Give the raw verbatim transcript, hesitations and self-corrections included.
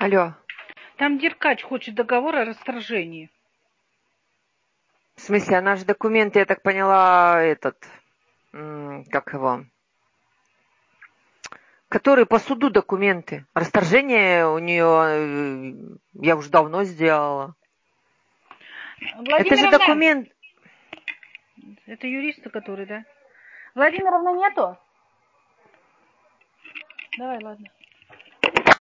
Алло. Там Деркач хочет договор о расторжении. В смысле, она же документы, я так поняла, этот, м, как его, которые по суду документы. Расторжение у нее я уже давно сделала. Это же Владимировна! документ. Это юристы, которые, да? Владимировна нету? Давай, ладно.